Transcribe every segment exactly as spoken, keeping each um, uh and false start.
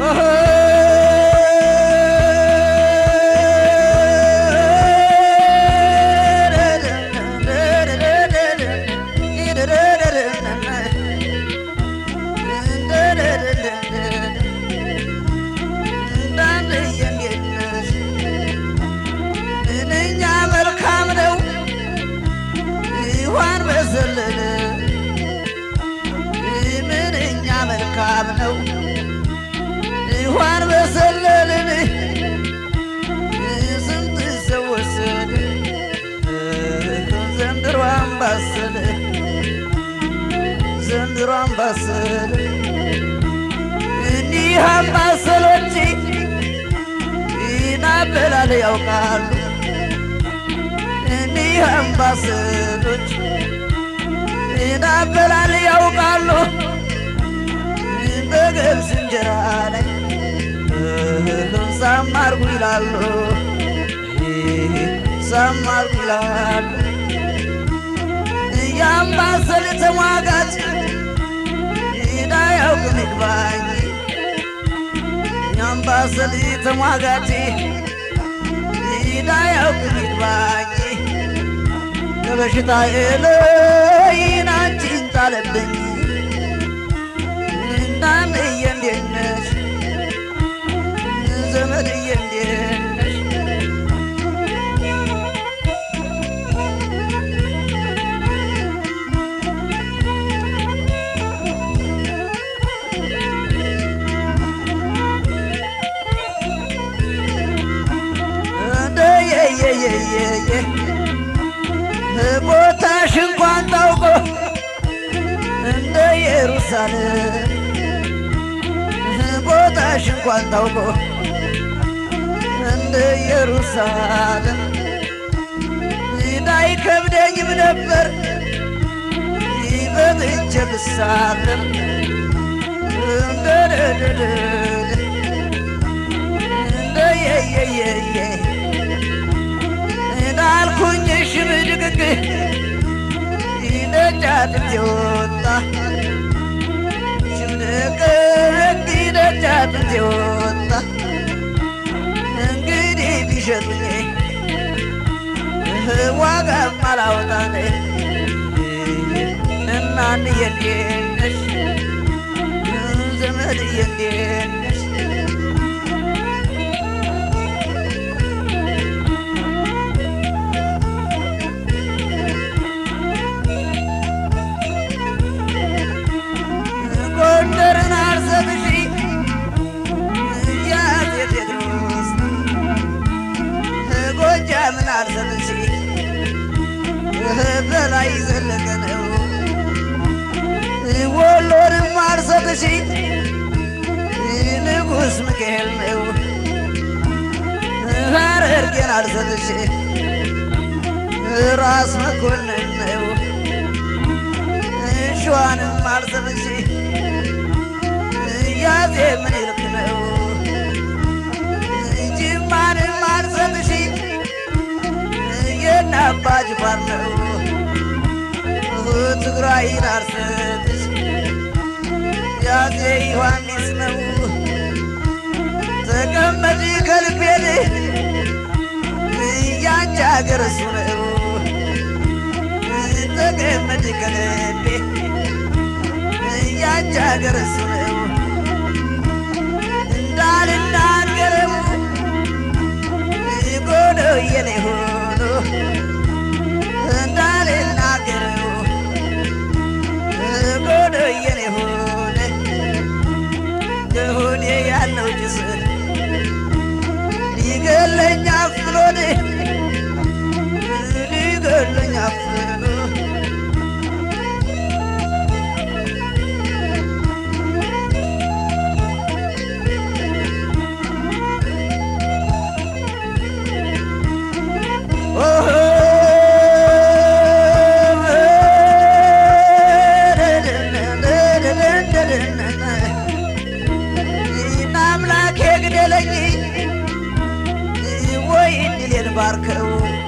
ነው ይዋር በሰለልን ስንት ሰው ወሰደ ዘንድሮ አምባሰል ዘንድሮ አምባሰል እኒህ አምባሰሎች ይናበላል ያውቃሉ እኒህ አምባሰሎች ይናበላል ያውቃሉ በገብስ እንጀራ ላይ ሳማርጉ ይላሉ ሳማርጉ ይላሉ ያምባሰል ተሟጋች ይዳያውቅን ይግባኝ ያምባሰል ተሟጋች ይዳያውቅን ይግባኝ ከበሽታዬ ላይ አንቺን ጣለብኝ እናንዬ እንዴት ነሽ ዘመድዬ እንዴት ነሽ እንደየየየየ ቦታሽ እንኳን ታውቆ እንደ ኢየሩሳሌም ቦታሽ እንኳን ታውቆ እንደ ኢየሩሳሌም እንዳይከብደኝም ነበር ይበልጬ ብሳለም እንደደደደ እንደየየየየ እንዳልኩኝ ሽብድቅቅ ይደጃት ወጣ ሽብድቅቅ ይደጃት ወጣ እንግዲህ ቢሸጡኝ ዋጋም አላወጣኔ እናንዬ እንዴት ነሽ ዘመድዬ እንዴት ነሽ ጎንደርን አርሰብሽ ያዜ ቴድሮስ ጎጃምን አርሰብሽ በላይ ዘለቀ ነው ወሎንም አርሰብሽ ንጉሥ ሚካኤል ነው ሐረርጌን አርሰብሽ ራስ መኮንን ነው ሸዋንም አርሰብሽ ያዜ ምኒልክ ነው ጅማንም አርሰብሽ የእነ አባ ጅፋር ነው ትግራይን አርሰብሽ ያዜ ዮሐንስ ነው ተቀመጪ ከልቤን ያንቺ አገር እሱ ነው ተቀመጪ ከልቤ ያንቺ አገር እሱ ነው እንዳልናገረው ጎዶው የኔ ሆኖ እንዳልናገረው ጎዶው የኔ ሆነ ከሆዴ ያለው ጭስ ሊገለኝ አፍኖን ሊገለኝ አፍኖ አምላኬ ግደለኝ ወይ ድሌን ባርከው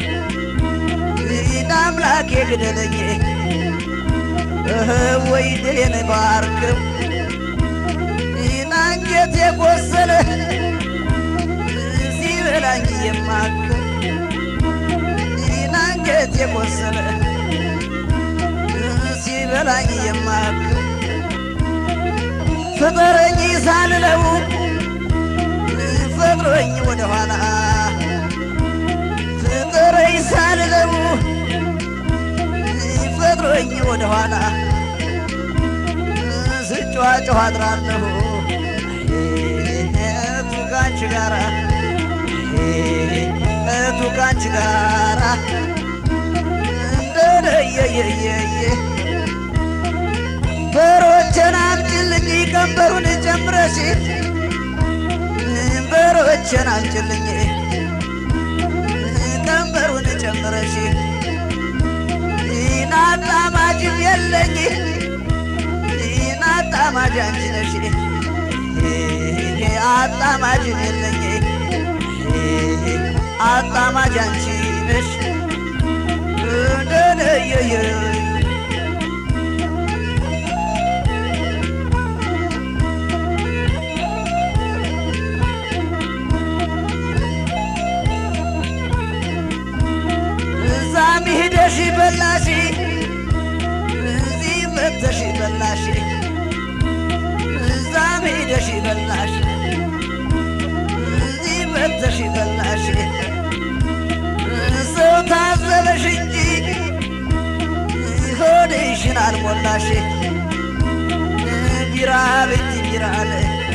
አምላኬ ግደለኝ ወይ ድሌን ባርከው ናኛ አንገት የቆሰለ ሲበላኝ የማክል አንገት የቆሰለ ሲበላኝ የማክል ፍጠረኝ ሳልለው ፈጥሮኝ ወደ ኋላ ፍጠረኝ ሳልለው ፈጥሮኝ ወደ ኋላ ስጫዋጫው አድራለሁ እቱ ካንቺ ጋራ እቱ ካንቺ ጋራ እንደየየየየ በሮቼን አምጪልኝ ቀንበሩን ጨምረሽ በሮቼን አምጪልኝ ቀንበሩን ጨምረሽ ናጣማጅ የለኝ ናጣማጅ አንቺ ነሽ አጣማጅ የለኝ አጣማጅ አንቺ ነሽ እንደየየ እዛም ሄደሽ በላሽ እዚህ መተሽ በላሽ እዛም ሄደሽ በላሽ እዚህ መተሽ በላሽ ሰው ታዘበሽ እንጂ ሆድሽን አልሞላሽ ቢራ ቤት ቢራ አለ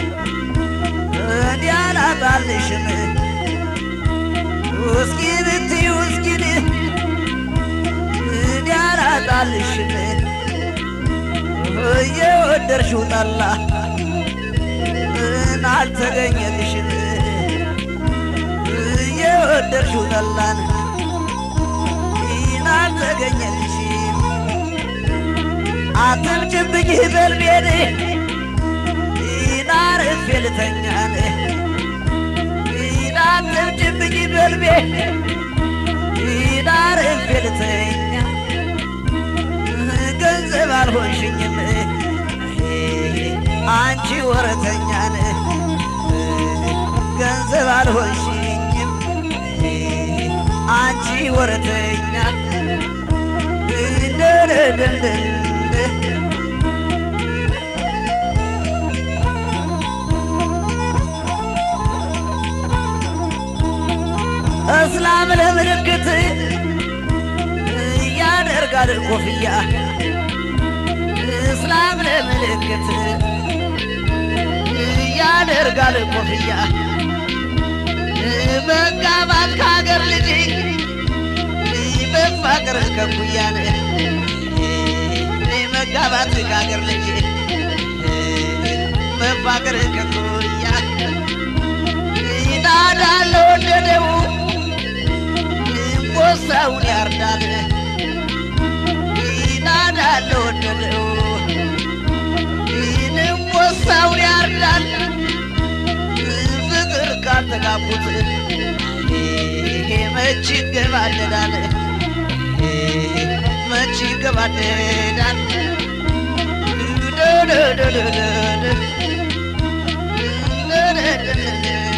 እንዲያላጣልሽም ውስኪ ብትይ ውስኪን እንዲያላጣልሽም እየወደድሽው ጠላ አልተገኘልሽም እየወደድሽው ጠላን አልተገኘልሽም አትምጭብኝ በልቤን አርፌ ልተኛን አትምጭብኝ በልቤ አርፌ ልተኛ ገንዘብ አልሆንሽኝም አንቺ ወረተኛን ገንዘብ አልሆንሽኝም አንቺ ወረተኛ እንደደንደ እስላም ለምልክት ያደርጋል ኮፍያ እስላም ለምልክት ያደርጋል ኮፍያ መጋባት ከሀገር ልጅ መፋቀር ከኩያን መጋባት ከሀገር ልጅ መፋቀር ከኩያ ይናዳል ወደደው ቦሳውን ያርዳል ይናዳል ወደደው ቦሳውን ያርዳል ፍቅር ካልተጋቡት መች ይገባደዳል መች ይገባደዳል ደ ደ ደ ደ ደ